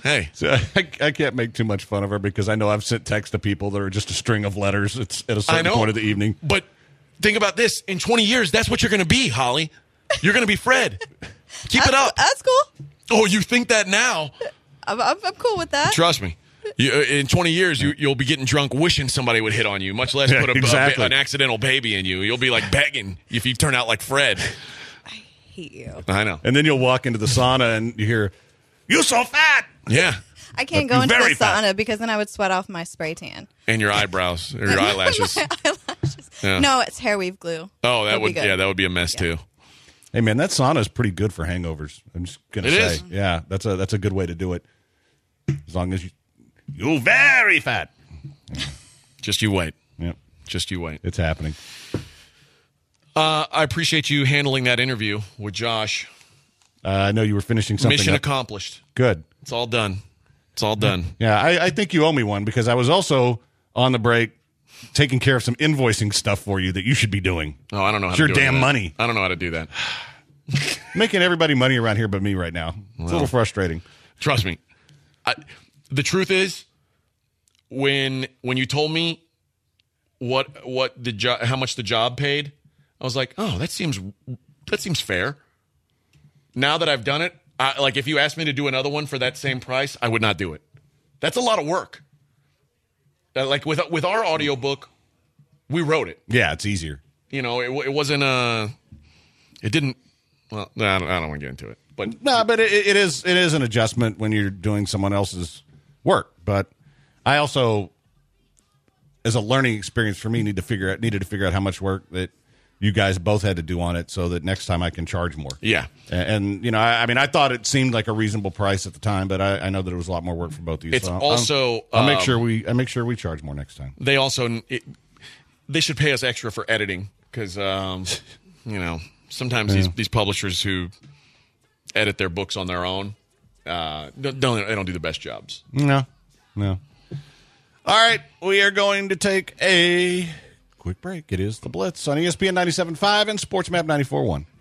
Hey. So I, I can't make too much fun of her because I know I've sent texts to people that are just a string of letters. It's at a I certain know. point of the evening. But think about this. In twenty years, that's what you're going to be, Holly. You're going to be Fred. Keep that's, it up. That's cool. Oh, you think that now? I'm, I'm, I'm cool with that. Trust me. You, uh, in twenty years, you, you'll be getting drunk wishing somebody would hit on you, much less Yeah, put a, exactly. a, an accidental baby in you. You'll be like begging if you turn out like Fred. I hate you. I know. And then you'll walk into the sauna and you hear, "You so fat." Yeah. I can't But go into the very sauna fat. because then I would sweat off my spray tan. And your eyebrows or your eyelashes. My eyelashes. Yeah. No, it's hair weave glue. Oh, that That'd be would good. yeah, that would be a mess too. Hey man, that sauna is pretty good for hangovers. I'm just gonna It say, is. yeah, that's a that's a good way to do it. As long as you you're very fat. Just you wait. Yep, Just you wait. it's happening. Uh, I appreciate you handling that interview with Josh. Uh, I know you were finishing something. Mission up. accomplished. Good. It's all done. It's all done. Yeah, I, I think you owe me one because I was also on the break taking care of some invoicing stuff for you that you should be doing. Oh, I don't know how It's to your do damn that. money. I don't know how to do that. Making everybody money around here but me right now. It's a little frustrating. Trust me. I, the truth is, when when you told me what what the jo- how much the job paid, I was like, oh, that seems that seems fair. Now that I've done it, I, like if you asked me to do another one for that same price, I would not do it. That's a lot of work. Uh, like with with our audiobook, we wrote it. Yeah, it's easier. You know, it, it wasn't a. It didn't. Well, no, I don't, I don't want to get into it. But No, but it, it is it is an adjustment when you're doing someone else's work. But I also, as a learning experience for me, need to figure out needed to figure out how much work that you guys both had to do on it, so that next time I can charge more. yeah, And, and you know, I, I mean, I thought it seemed like a reasonable price at the time, but I, I know that it was a lot more work for both of you. It's so I'll- also, I'll, I'll make um, sure we I make sure we charge more next time. they also it, they should pay us extra for editing because um, you know sometimes these these publishers who edit their books on their own uh, don't don't- they don't do the best jobs. No, no. All right, we are going to take a quick break. It is the Blitz on E S P N ninety-seven point five and Sports Map ninety-four point one.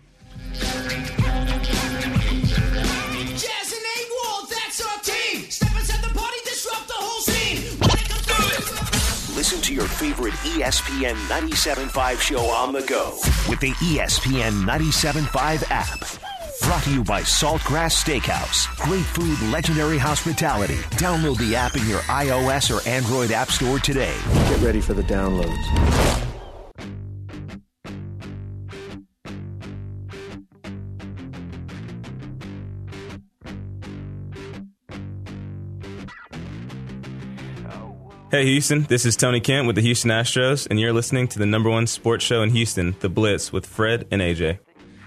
Jazz and A-Wall, that's our team. Step inside the party, disrupt the whole scene. When it comes to Listen to your favorite E S P N ninety-seven point five show on the go with the E S P N ninety-seven point five app. Brought to you by Saltgrass Steakhouse. Great food, legendary hospitality. Download the app in your iOS or Android app store today. Get ready for the downloads. Hey Houston, this is Tony Kent with the Houston Astros, and you're listening to the number one sports show in Houston, The Blitz, with Fred and A J.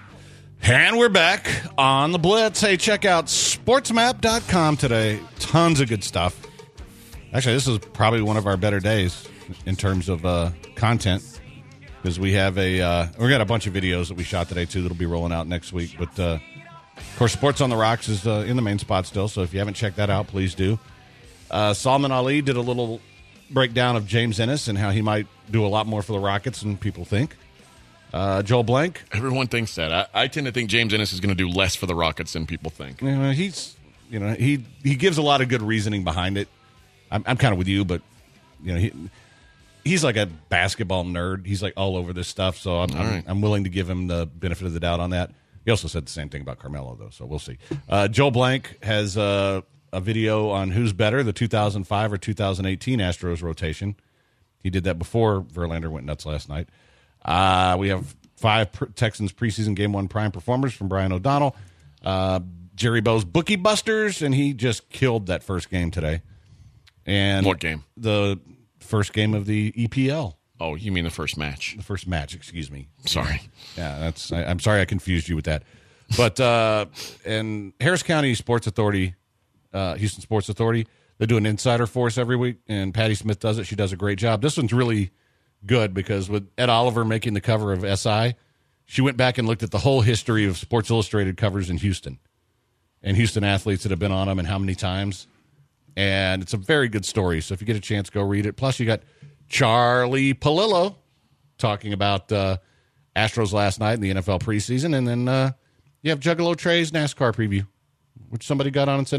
And we're back on the Blitz. Hey, check out sports map dot com today. Tons of good stuff. Actually, this is probably one of our better days in terms of uh, content because we have a uh, we got a bunch of videos that we shot today too that'll be rolling out next week. But uh, of course, Sports on the Rocks is uh, in the main spot still. So if you haven't checked that out, please do. Uh, Salman Ali did a little breakdown of James Ennis and how he might do a lot more for the Rockets than people think. Uh, Joel Blank. Everyone thinks that. I, I tend to think James Ennis is going to do less for the Rockets than people think. You know, he's, you know, he he gives a lot of good reasoning behind it. I'm, I'm kind of with you, but you know, he he's like a basketball nerd. He's like all over this stuff, so I'm All I'm, right. I'm willing to give him the benefit of the doubt on that. He also said the same thing about Carmelo, though, so we'll see. Uh, Joel Blank has uh, a video on who's better, the two thousand five or two thousand eighteen Astros rotation. He did that before Verlander went nuts last night. Uh, we have five pr- Texans preseason game one prime performers from Brian O'Donnell. Uh, Jerry Bo's Bookie Busters, and he just killed that first game today. And What game? The first game of the E P L. Oh, you mean the first match? The first match, excuse me. Sorry. Yeah, that's. I, I'm sorry I confused you with that. But uh, and Harris County Sports Authority, uh, Houston Sports Authority, they do an insider for us every week, and Patty Smith does it. She does a great job. This one's really good because with Ed Oliver making the cover of S I, she went back and looked at the whole history of Sports Illustrated covers in Houston and Houston athletes that have been on them and how many times. And it's a very good story. So if you get a chance, go read it. Plus, you got Charlie Palillo talking about uh, Astros last night in the N F L preseason. And then uh, you have Juggalo Trey's NASCAR preview, which somebody got on and said,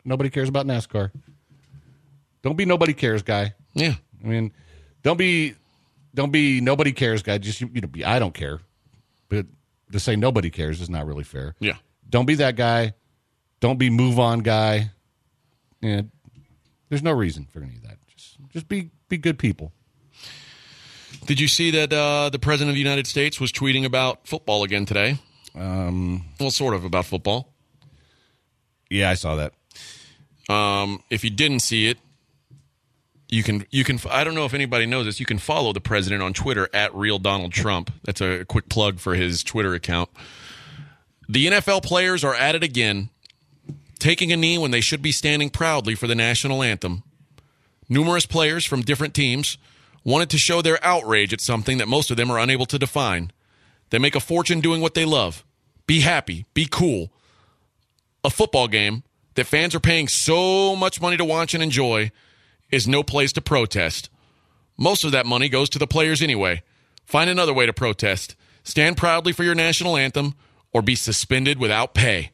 nobody cares about NASCAR. Don't be nobody cares guy. Yeah. I mean, don't be don't be nobody cares guy. Just you know, be I don't care. But to say nobody cares is not really fair. Yeah. Don't be that guy. Don't be move on guy. Yeah. There's no reason for any of that. Just just be be good people. Did you see that uh, the President of the United States was tweeting about football again today? Um, well, sort of about football. Yeah, I saw that. Um, if you didn't see it, you can you can. I don't know if anybody knows this. You can follow the president on Twitter at Real Donald Trump. That's a quick plug for his Twitter account. The N F L players are at it again, taking a knee when they should be standing proudly for the national anthem. Numerous players from different teams wanted to show their outrage at something that most of them are unable to define. They make a fortune doing what they love. Be happy. Be cool. A football game that fans are paying so much money to watch and enjoy is no place to protest. Most of that money goes to the players anyway. Find another way to protest. Stand proudly for your national anthem or be suspended without pay.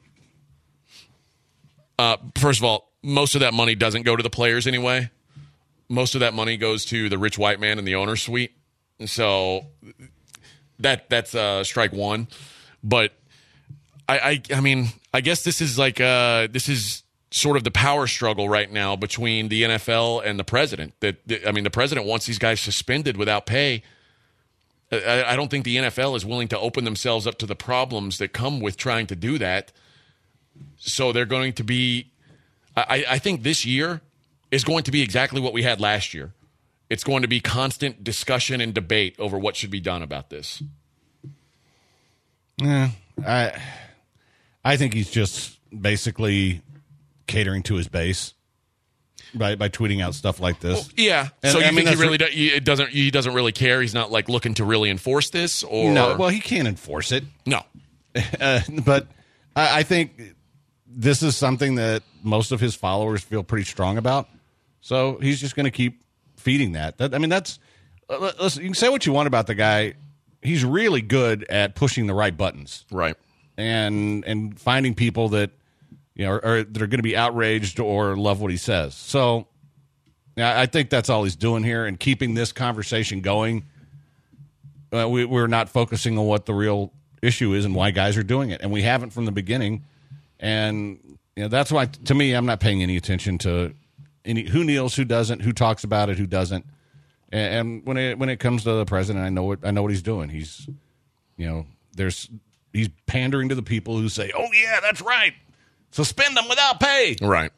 Uh, first of all, most of that money doesn't go to the players anyway. Most of that money goes to the rich white man in the owner's suite. So that that's uh, strike one. But I, I I mean, I guess this is like uh, this is sort of the power struggle right now between the N F L and the president. That, that I mean, the president wants these guys suspended without pay. I, I don't think the N F L is willing to open themselves up to the problems that come with trying to do that. So they're going to be. I, I think this year is going to be exactly what we had last year. It's going to be constant discussion and debate over what should be done about this. Yeah, I I think he's just basically catering to his base by by tweeting out stuff like this. Well, yeah. And, so you I mean, think he that's really re- do, he it doesn't he doesn't really care? He's not like looking to really enforce this, or no? Well, he can't enforce it. No, uh, but I, I think this is something that most of his followers feel pretty strong about. So he's just going to keep feeding that. that. I mean, that's uh, listen. You can say what you want about the guy. He's really good at pushing the right buttons, right? And and finding people that you know are, are that are going to be outraged or love what he says. So yeah, I think that's all he's doing here and keeping this conversation going. Uh, we, we're not focusing on what the real issue is and why guys are doing it, and we haven't from the beginning. And you know that's why, to me, I'm not paying any attention to any who kneels, who doesn't, who talks about it, who doesn't. And, and when it when it comes to the president, I know what I know what he's doing. He's, you know, there's he's pandering to the people who say, "Oh yeah, that's right, suspend them without pay." Right.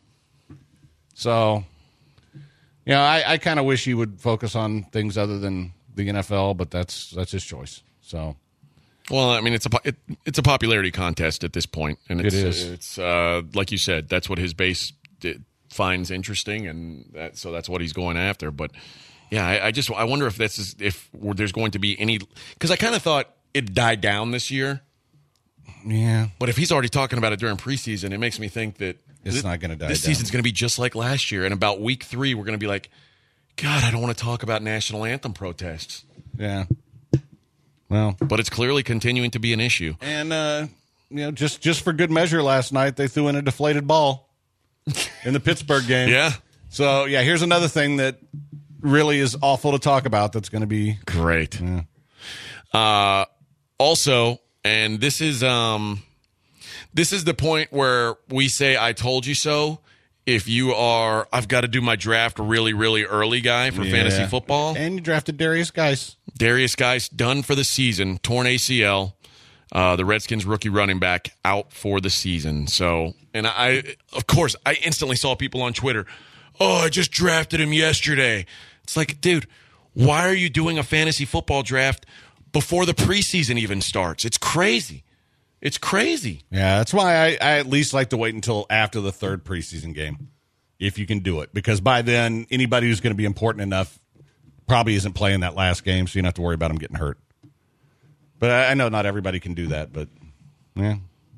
So, you know, I, I kind of wish he would focus on things other than the N F L, but that's that's his choice. So. Well, I mean, it's a it, it's a popularity contest at this point, and it's, It is. It's uh, like you said, that's what his base d- finds interesting, and that, so that's what he's going after. But yeah, I, I just I wonder if that's if there's going to be any, because I kind of thought it died down this year. Yeah, but if he's already talking about it during preseason, it makes me think that it's th- not going to die. This down. season's going to be just like last year, and about week three, we're going to be like, God, I don't want to talk about national anthem protests. Yeah. Well, but it's clearly continuing to be an issue. And uh, you know, just just for good measure, last night they threw in a deflated ball in the Pittsburgh game. Yeah. So yeah, here's another thing that really is awful to talk about. That's going to be great. Yeah. Uh, also, and this is um, this is the point where we say "I told you so." If you are, I've got to do my draft really, really early guy for Yeah. fantasy football. And you drafted Darius Geis. Darius Geis done for the season, torn A C L. Uh, the Redskins rookie running back out for the season. So, and I, of course, I instantly saw people on Twitter, oh, I just drafted him yesterday. It's like, dude, why are you doing a fantasy football draft before the preseason even starts? It's crazy. It's crazy. Yeah, that's why I, I at least like to wait until after the third preseason game, if you can do it. Because by then, anybody who's going to be important enough probably isn't playing that last game, so you don't have to worry about them getting hurt. But I, I know not everybody can do that, but yeah.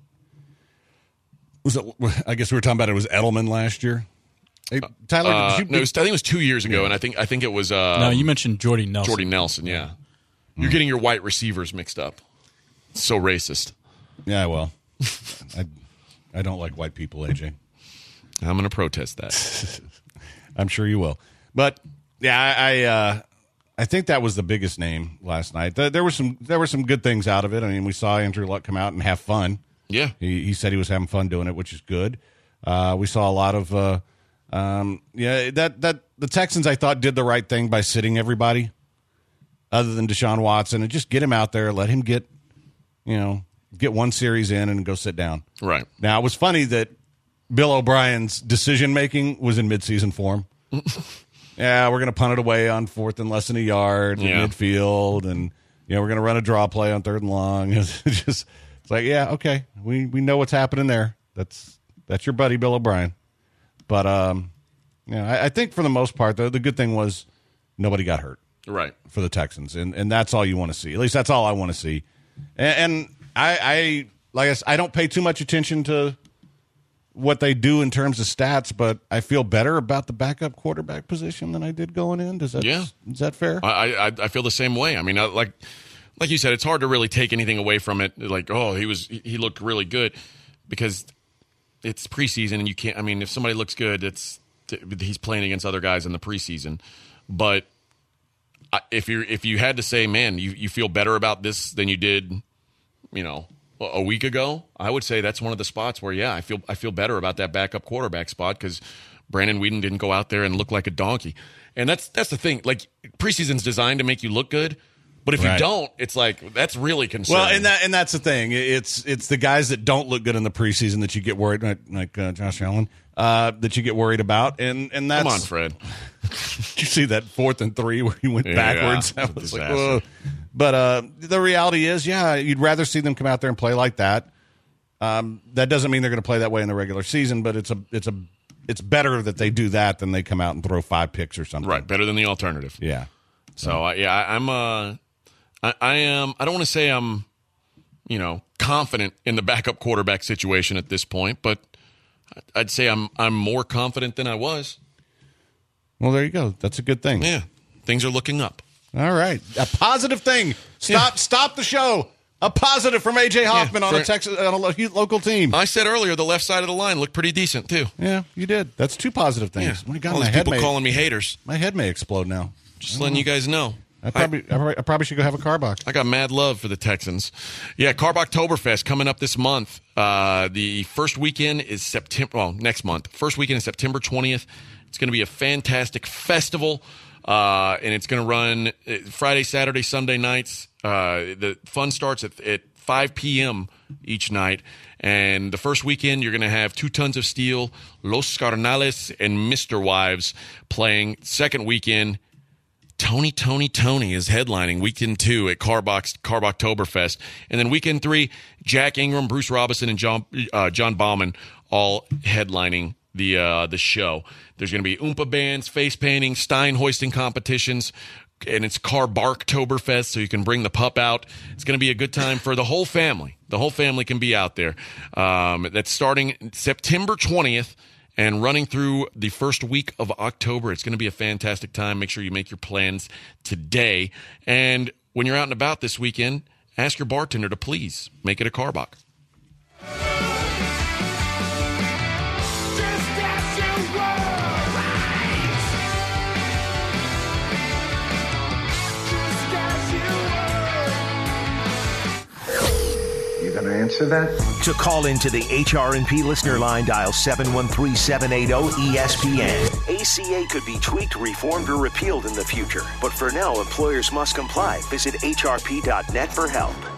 Was it? I guess we were talking about it was Edelman last year. Hey, Tyler, Uh, did you, no, it was- I think it was two years ago, and I think I think it was. Uh, No, you mentioned Jordy Nelson. Jordy Nelson, yeah. You're getting your white receivers mixed up. So racist. Yeah, well, I I don't like white people, A J. I'm going to protest that. I'm sure you will. But yeah, I I, uh, I think that was the biggest name last night. There were some there were some good things out of it. I mean, we saw Andrew Luck come out and have fun. Yeah, he, he said he was having fun doing it, which is good. Uh, we saw a lot of uh, um, yeah that that the Texans I thought did the right thing by sitting everybody other than Deshaun Watson and just get him out there, let him get you know get one series in and go sit down. Right now, it was funny that Bill O'Brien's decision making was in midseason form. Yeah, we're going to punt it away on fourth and less than a yard in Yeah. midfield, and you know we're going to run a draw play on third and long. It's just it's like, yeah, okay, we we know what's happening there. That's that's your buddy Bill O'Brien. But um, you know, I, I think for the most part, the the good thing was nobody got hurt, right, for the Texans, and and that's all you want to see. At least that's all I want to see. And, and I, I like I, said, I don't pay too much attention to what they do in terms of stats, but I feel better about the backup quarterback position than I did going in. Does that, Yeah. is that fair? I, I I feel the same way. I mean, I, like like you said, it's hard to really take anything away from it. Like, oh, he was he looked really good because it's preseason, and you can't. I mean, if somebody looks good, it's he's playing against other guys in the preseason. But I- if you if you had to say, man, you you feel better about this than you did, you know, a week ago, I would say that's one of the spots where, yeah, I feel I feel better about that backup quarterback spot because Brandon Weeden didn't go out there and look like a donkey. And that's that's the thing. Like, preseason's designed to make you look good, but if Right. you don't, it's like that's really concerning. Well, and that and that's the thing. It's it's the guys that don't look good in the preseason that you get worried, like, like uh, Josh Allen, uh, that you get worried about. And and that's Come on, Fred. Did you see that fourth and three where he went Yeah, backwards? yeah, That was like, disaster. whoa. But uh, the reality is, yeah, you'd rather see them come out there and play like that. Um, that doesn't mean they're going to play that way in the regular season, but it's a it's a it's better that they do that than they come out and throw five picks or something. Right, better than the alternative. Yeah. So uh, yeah, I, I'm uh, I, I am. I don't want to say I'm, you know, confident in the backup quarterback situation at this point, but I'd say I'm I'm more confident than I was. Well, there you go. That's a good thing. Yeah, things are looking up. All right, a positive thing. Stop, Yeah. stop the show. A positive from A J Hoffman Yeah, on a for- Texas on a lo- local team. I said earlier the left side of the line looked pretty decent too. Yeah, you did. That's two positive things. Yeah. My God, All my these head people may, calling me haters. my head may explode now. Just letting you guys know. I probably, I, probably, I probably should go have a car box. I got mad love for the Texans. Yeah, Carboktoberfest coming up this month. Uh, the first weekend is September. Well, next month. First weekend is September twentieth. It's going to be a fantastic festival, uh, and it's going to run uh, Friday, Saturday, Sunday nights. Uh, the fun starts at, at five p.m. each night. And the first weekend, you're going to have Two Tons of Steel, Los Carnales, and Mister Wives playing. Second weekend, Tony, Tony, Tony is headlining weekend two at Carbox, Carboktoberfest. And then weekend three, Jack Ingram, Bruce Robinson, and John uh, John Bauman all headlining the uh, the show. There's going to be Oompa bands, face painting, Stein hoisting competitions, and it's Carboktoberfest, so you can bring the pup out. It's going to be a good time for the whole family. The whole family can be out there. Um, that's starting September twentieth. And running through the first week of October, it's going to be a fantastic time. Make sure you make your plans today. And when you're out and about this weekend, ask your bartender to please make it a Carbach. Just as you were, right? Just as you were. You gonna answer that? To call into the H R and P listener line, dial seven one three, seven eight zero, E S P N. A C A could be tweaked, reformed, or repealed in the future. But for now, employers must comply. Visit H R P dot net for help.